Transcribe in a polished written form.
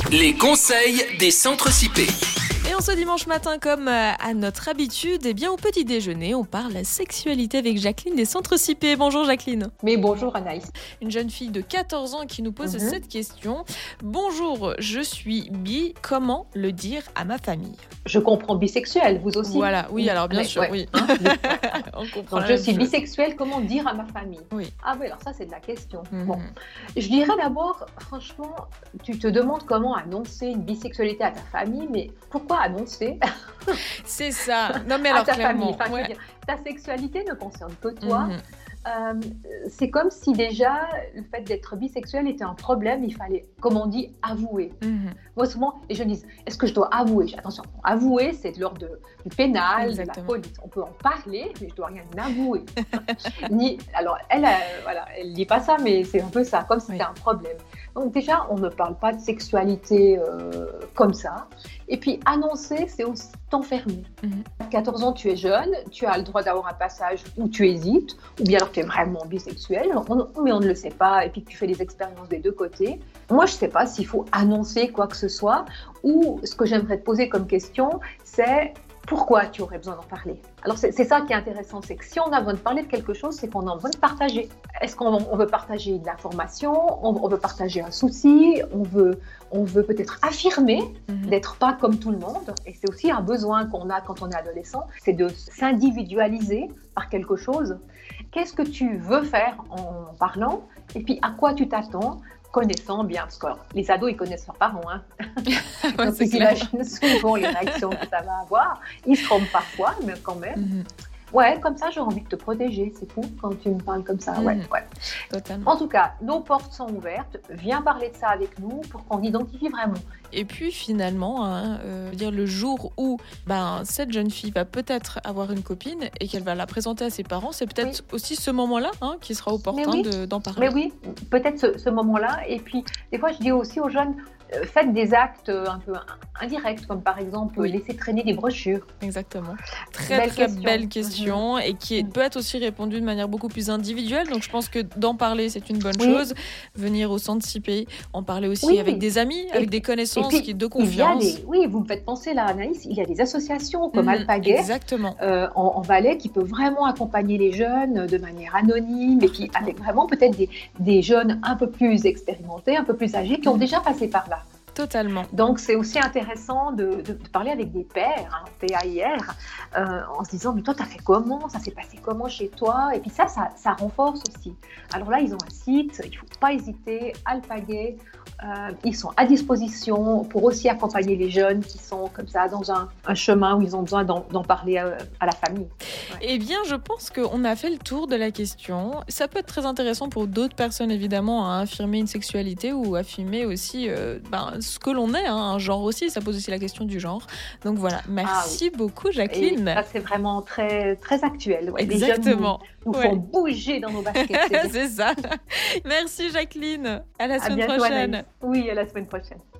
Les conseils des centres CIP. Et en ce dimanche matin, comme à notre habitude, au petit déjeuner, on parle sexualité avec Jacqueline des centres CIP. Bonjour Jacqueline. Mais bonjour Anaïs. Une jeune fille de 14 ans qui nous pose cette question. Bonjour, je suis bi, comment le dire à ma famille? Je comprends bisexuelle, vous aussi? Voilà, oui, alors bien sûr, oui. On comprend. Donc, je suis bisexuelle, comment dire à ma famille? Oui. Ah oui, alors ça c'est de la question. Bon, je dirais d'abord, franchement, tu te demandes comment annoncer une bisexualité à ta famille, mais pourquoi annoncer? C'est ça. Non mais alors à ta clairement. famille. Enfin, je veux dire, ta sexualité ne concerne que toi. C'est comme si déjà le fait d'être bisexuel était un problème, il fallait, comme on dit, avouer. Moi souvent, les jeunes disent, est-ce que je dois avouer? Attention, avouer c'est de l'ordre du pénal, de la police. On peut en parler, mais je dois rien avouer. Alors elle dit pas ça, mais c'est un peu ça, comme si c'était un problème. Donc déjà, on ne parle pas de sexualité comme ça. Et puis annoncer, c'est aussi t'enfermer. À 14 ans, tu es jeune, tu as le droit d'avoir un passage où tu hésites, ou bien alors tu es vraiment bisexuel, mais on ne le sait pas, et puis tu fais des expériences des deux côtés. Moi, je ne sais pas s'il faut annoncer quoi que ce soit, ou ce que j'aimerais te poser comme question, c'est pourquoi tu aurais besoin d'en parler? Alors c'est ça qui est intéressant, c'est que si on a besoin de parler de quelque chose, c'est qu'on a besoin de partager. Est-ce qu'on veut partager de l'information? On veut partager un souci? On veut peut-être affirmer d'être pas comme tout le monde? Et c'est aussi un besoin qu'on a quand on est adolescent, c'est de s'individualiser par quelque chose. Qu'est-ce que tu veux faire en parlant? Et puis à quoi tu t'attends? Connaissant bien, parce que les ados, ils connaissent leurs parents. Donc, ils imaginent souvent les réactions que ça va avoir. Ils se trompent parfois, mais quand même. Ouais, comme ça, j'ai envie de te protéger. C'est fou quand tu me parles comme ça. Ouais. Totalement. En tout cas, nos portes sont ouvertes. Viens parler de ça avec nous pour qu'on identifie vraiment. Et puis finalement, le jour où cette jeune fille va peut-être avoir une copine et qu'elle va la présenter à ses parents, c'est peut-être aussi ce moment-là qui sera opportun d'en parler. Mais oui, peut-être ce moment-là. Et puis, des fois, je dis aussi aux jeunes, faites des actes un peu indirects, comme par exemple laisser traîner des brochures. Exactement. Très belle question et qui peut être aussi répondue de manière beaucoup plus individuelle. Donc je pense que d'en parler, c'est une bonne chose. Venir au centre CIP, en parler aussi avec des amis, avec des connaissances de confiance. Vous me faites penser là, Anaïs, il y a des associations comme Alpaguet en Valais qui peut vraiment accompagner les jeunes de manière anonyme et puis avec vraiment peut-être des jeunes un peu plus expérimentés, un peu plus âgés qui ont déjà passé par là. Totalement. Donc, c'est aussi intéressant de parler avec des pairs, PAIR, en se disant, mais toi, t'as fait comment? Ça s'est passé comment chez toi? Et puis ça renforce aussi. Alors là, ils ont un site, il ne faut pas hésiter, Alpaguet. Ils sont à disposition pour aussi accompagner les jeunes qui sont comme ça dans un chemin où ils ont besoin d'en parler à la famille. Eh bien, je pense qu'on a fait le tour de la question. Ça peut être très intéressant pour d'autres personnes, évidemment, à affirmer une sexualité ou affirmer aussi ce que l'on est, un genre aussi. Ça pose aussi la question du genre. Donc voilà, merci beaucoup, Jacqueline. Et ça, c'est vraiment très, très actuel. Exactement. Les jeunes nous font bouger dans nos baskets. C'est ça. Merci, Jacqueline. À la semaine bientôt, prochaine. Anaïs. Oui, à la semaine prochaine.